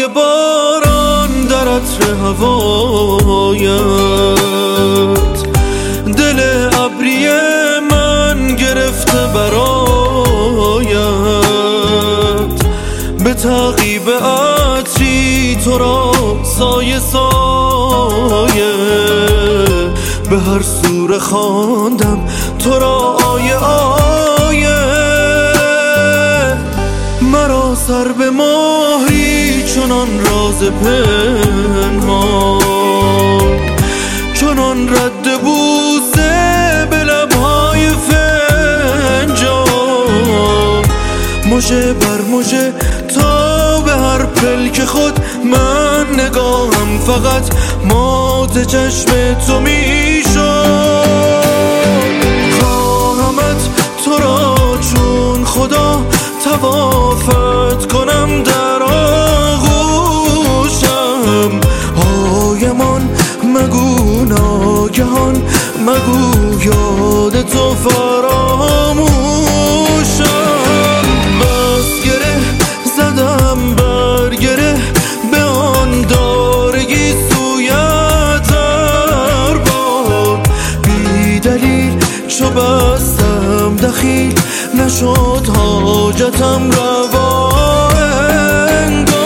صدای باران در عطر هوایت، دل ابری من گرفته برایت، به تعقیب عطری تو را سایه سایه، به هر سوره خواندم تو را آیه آیه. مرا سر به مهری چنان راز پنهان، چنان رد بوسه به لبهای فنجان، مژه بر مژه تا به هر پلک خود من نگاهم فقط مات چشم تو میشد. خواهمت تو را چون خدا طوافت کنم در آغوشم، هایمان مگو ناگهان مگو یاد تو فراموشم. بس گره زدم بر گره به آن دارگی سویت هر بار، بی دلیل چو بستم دخیل نشد حاجتم روا انگار.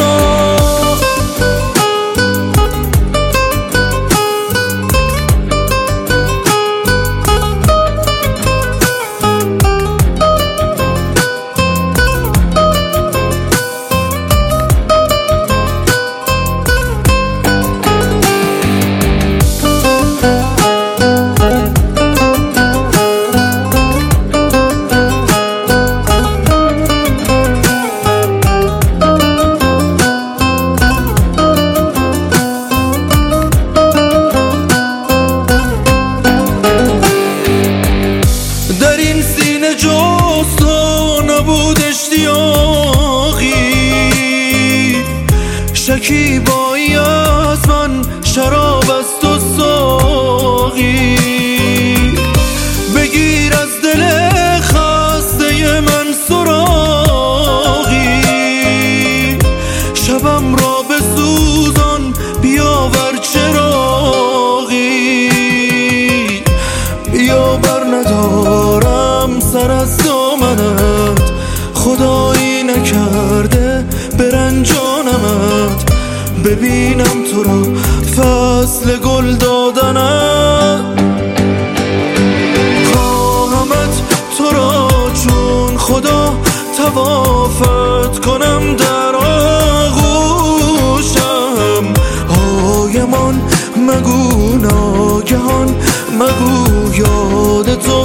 در این سینه جز تو نبود اشتیاقی، شکیبایی از من شراب است و ساقی، بگیر از دل خسته من سراغی، شبم را بسوزان بیاور چراغی، بیا بر ندارم سر از دامنت، خدایی نکرده برنجانمت، ببینم تو را فصل گل دادنت. خواهمت تو را چون خدا طوافت کنم در آغوشم، هایمان مگو ناگهان مگو یاد تو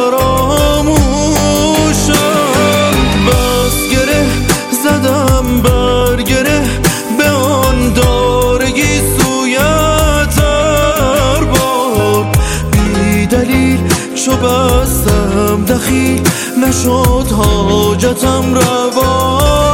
فراموشم. بس گره زدم بر گره به آن دارگی سویت هر بار، بی دلیل چو بستم دخیل نشد حاجتم روا